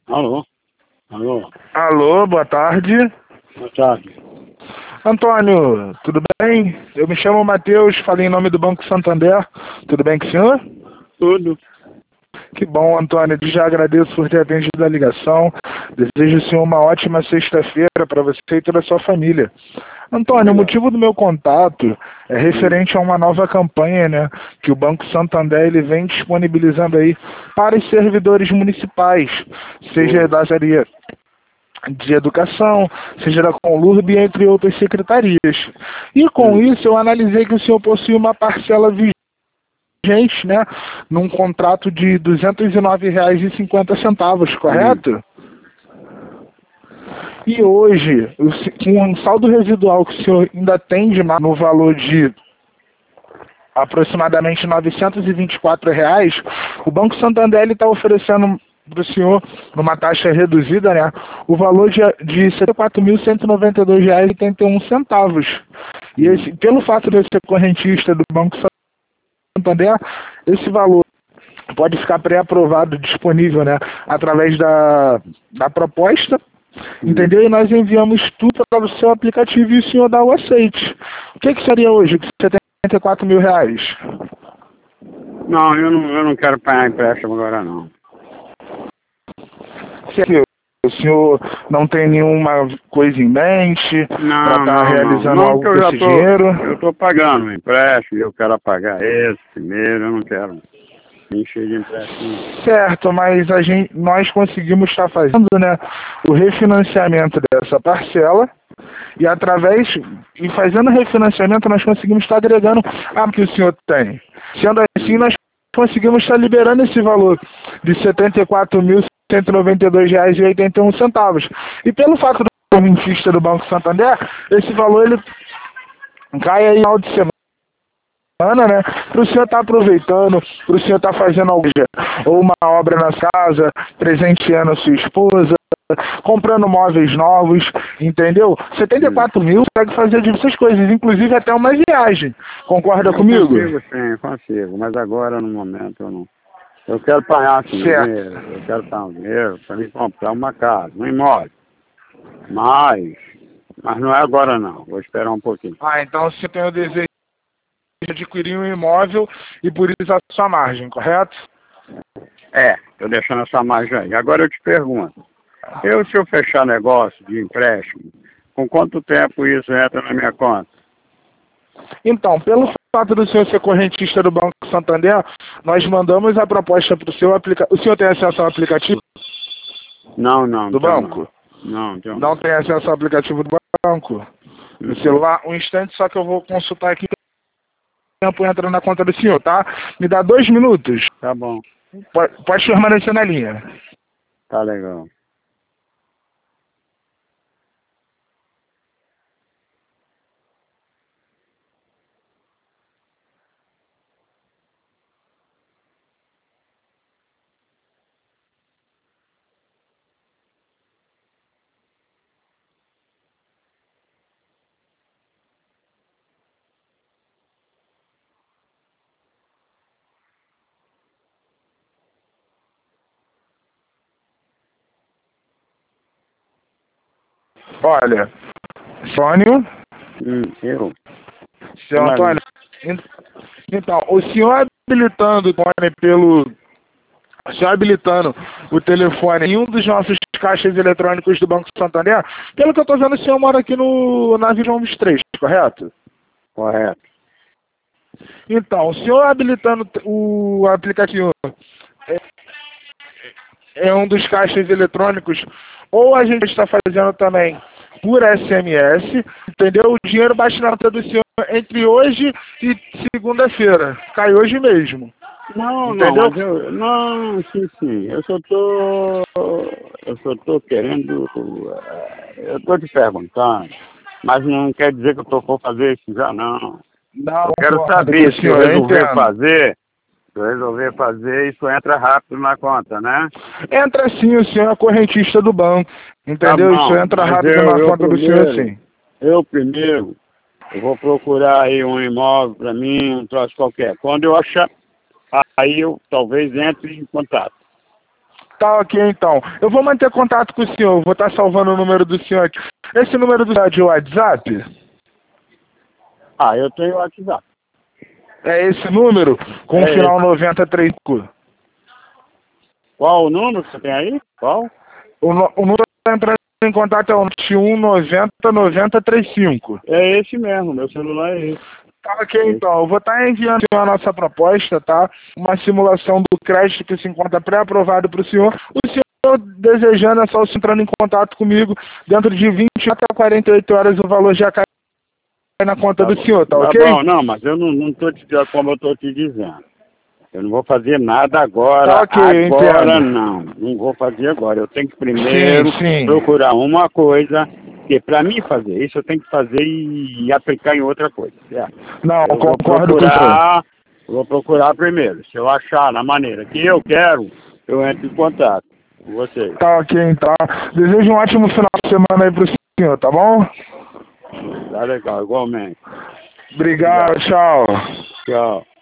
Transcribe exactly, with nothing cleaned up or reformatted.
Alô? Alô? Alô, boa tarde. Boa tarde. Antônio, tudo bem? Eu me chamo Matheus, falei em nome do Banco Santander. Tudo bem com o senhor? Tudo. Que bom, Antônio. Eu já agradeço por ter atendido a ligação. Desejo, senhor, uma ótima sexta-feira para você e toda a sua família. Antônio, o motivo do meu contato é referente a uma nova campanha, né, que o Banco Santander ele vem disponibilizando aí para os servidores municipais, seja da área de educação, seja da Conlurb, entre outras secretarias. E com Hum. isso eu analisei que o senhor possui uma parcela vigente, né, num contrato de duzentos e nove reais e cinquenta centavos, correto? Hum. E hoje, com um saldo residual que o senhor ainda tem de no valor de aproximadamente novecentos e vinte e quatro reais, o Banco Santander está oferecendo para o senhor, numa taxa reduzida, né, o valor de, de setenta e quatro mil cento e noventa e dois reais e oitenta e um centavos. E esse, pelo fato de eu ser correntista do Banco Santander, esse valor pode ficar pré-aprovado, disponível, né, através da, da proposta, entendeu? E nós enviamos tudo para o seu aplicativo e o senhor dá o aceite. O que, que seria hoje? setenta e quatro mil reais? Não, eu não, eu não quero pagar empréstimo agora, não. Se o senhor não tem nenhuma coisa em mente para Não, estar não, não. realizando Não, algo que eu com já esse tô, dinheiro? eu estou pagando um empréstimo, eu quero pagar esse primeiro, eu não quero me encher de empréstimo. Certo, mas a gente, nós conseguimos estar fazendo, né, o refinanciamento dessa parcela e através, e fazendo o refinanciamento nós conseguimos estar agregando a que o senhor tem. Sendo assim, nós conseguimos estar liberando esse valor de setenta e quatro mil cento e noventa e dois reais e oitenta e um centavos. E pelo fato do correntista do Banco Santander, esse valor ele cai aí no final de semana, né? Para o senhor estar aproveitando, para o senhor estar fazendo algo, ou uma obra na casa, presenteando a sua esposa, comprando móveis novos, entendeu? setenta e quatro mil consegue fazer diversas coisas, inclusive até uma viagem. Concorda Eu comigo? consigo, sim, consigo, mas agora, no momento, eu não. Eu quero pagar assim, Certo. dinheiro, eu quero pagar um dinheiro para me comprar uma casa, um imóvel. Mas, mas não é agora não, vou esperar um pouquinho. Ah, então você tem o desejo de adquirir um imóvel e por isso a sua margem, correto? É, estou deixando essa margem aí. Agora eu te pergunto, eu se eu fechar negócio de empréstimo, com quanto tempo isso entra na minha conta? Então, pelo fato do senhor ser correntista do Banco Santander, nós mandamos a proposta para o seu aplicativo. O senhor tem acesso ao aplicativo Não, não, do então banco? não. Não, então Não tem acesso ao aplicativo do banco? No não. celular? Um instante, só que eu vou consultar aqui. O tempo entra na conta do senhor, tá? Me dá dois minutos. Tá bom, Pode, pode permanecer na linha. tá legal. Olha, Sônio, Hum, eu? seu Mas, Antônio, então, o senhor habilitando o telefone pelo. O senhor habilitando o telefone em um dos nossos caixas eletrônicos do Banco Santander, pelo que eu estou vendo, o senhor mora aqui no, na Vila Gomes três, correto? correto. Então, o senhor habilitando o aplicativo é, é um dos caixas eletrônicos, ou a gente está fazendo também por S M S, entendeu? O dinheiro bate na conta do senhor entre hoje e segunda-feira. Cai hoje mesmo. Não, não, Entendeu? mas eu. Não, sim, sim. Eu só tô. Eu só tô querendo. eh, Eu tô te perguntando, mas não quer dizer que eu tô por fazer isso já não. Não, Eu quero concordo com saber o se eu senhor, eu resolver entendo. fazer, se eu resolver fazer, isso entra rápido na conta, né? Entra sim, o senhor é correntista do banco, Tá entendeu? Isso bom, entra mas rápido eu, na eu conta do senhor primeiro, sim. eu primeiro, eu vou procurar aí um imóvel para mim, um troço qualquer. Quando eu achar, aí eu talvez entre em contato. Tá ok, então. Eu vou manter contato com o senhor, vou estar salvando o número do senhor aqui. Esse número do senhor é de WhatsApp? Ah, eu tenho WhatsApp. É esse número? Com o É final noventa e três. Qual o número que você tem aí? Qual? O, no- o número que está entrando em contato é o vinte e um noventa noventa trinta e cinco. É esse mesmo, meu celular é esse. Tá ok, então. Eu vou estar enviando a nossa proposta, tá? Uma simulação do crédito que se encontra pré-aprovado para o senhor. O senhor desejando, é só o senhor entrando em contato comigo. Dentro de vinte até quarenta e oito horas o valor já cai na conta Tá do bom. senhor, tá, Tá ok? bom, não, mas eu não, não tô te dizendo como eu tô te dizendo. Eu não vou fazer nada agora, Tá ok, eu agora entendo. não. Não vou fazer agora. Eu tenho que primeiro Sim, sim. procurar uma coisa, que para mim fazer isso eu tenho que fazer e, e aplicar em outra coisa. certo? Não, Eu vou concordo com o senhor. procurar, eu vou procurar primeiro. Se eu achar na maneira que eu quero, eu entro em contato com vocês. Tá ok, então. Desejo um ótimo final de semana aí pro senhor, tá bom? Tá legal, igualmente. Obrigado, tchau. Tchau.